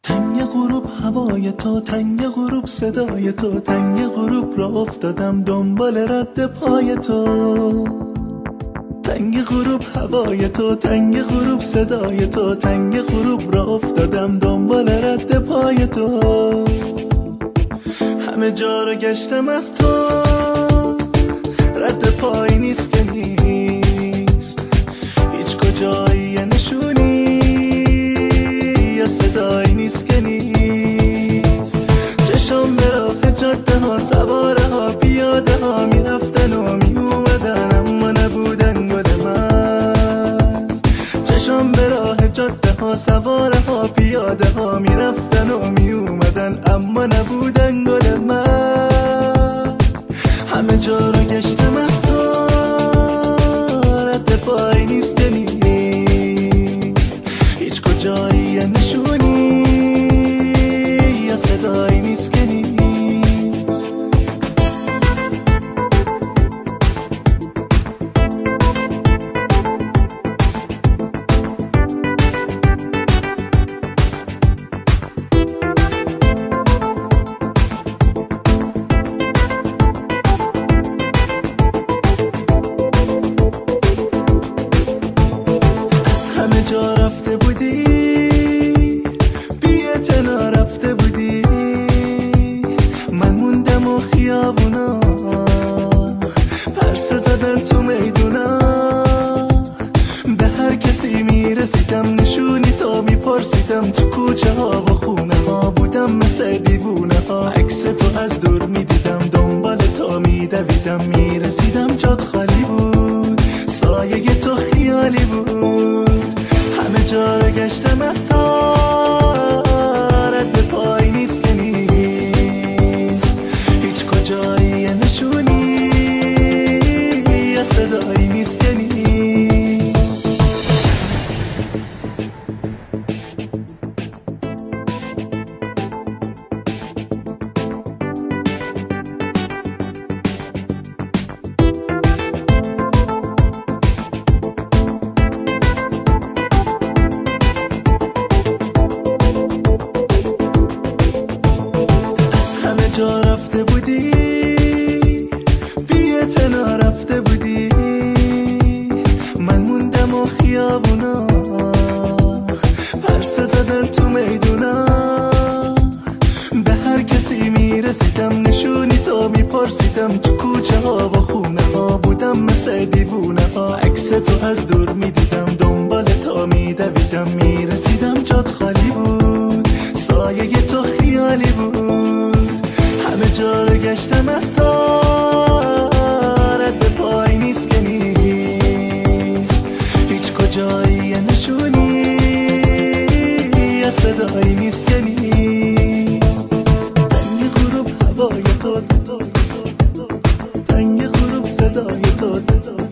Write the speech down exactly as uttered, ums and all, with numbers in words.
تنگ غروب هوای تو، تنگ غروب صدای تو، تنگ غروب را افتادم دنبال رد پای تو. تنگ غروب هوای تو، تنگ غروب صدای تو، تنگ غروب را افتادم دنبال رد پای تو. همه جا رو گشتم از تو، رد پای نیست که نیست، هیچ کجایی نشونی یا صدایی نیست که نیست. چشم به راه جاده ها، سواره ها، پیاده ها میرفتن و میومدن اما نبودن گل من. چشم به راه جاده ها، سواره ها، پیاده ها میرفتن و میومدن اما نبودن گل من. همه جا رو گشتم از تو، رد پای نیست که نیست، هیچ کجایی نشونی یا صدایی نیست که نیست. همه جا رفته بودی، بی اعتنا رفته بودی، من موندم و خیابونا پرسه زدن تو میدونا. به هر کسی میرسیدم نشونی تو میپرسیدم، تو کوچه ها و خونه ها بودم مثل دیوونه ها. عکس تو از دور میدیدم، دنبال تو میدویدم، میرسیدم جات خالی بود، سایه تو خیالی بود. همه جا رو گشتم از تو، رد پای نیست که نیست، هیچ کجایی نشونی یا صدایی نیست که نیست. جا رفته بودی، بی اعتنا رفته بودی، من موندم و خیابونا پرسه زدن تو میدونا. به هر کسی میرسیدم نشونی تو میپرسیدم، تو کوچه ها و خونه ها بودم مثل دیوونه ها. عکس تو از دور میدیدم، دنبال تو میدویدم، میرسیدم جات خالی بود، سایه تو خیالی بود. همه جا رو گشتم از تو، رد پای نیست که نیست، هیچ کجایی نشونی یا صدایی نیست که نیست. تنگ غروب هوای تو، تنگ غروب صدای تو،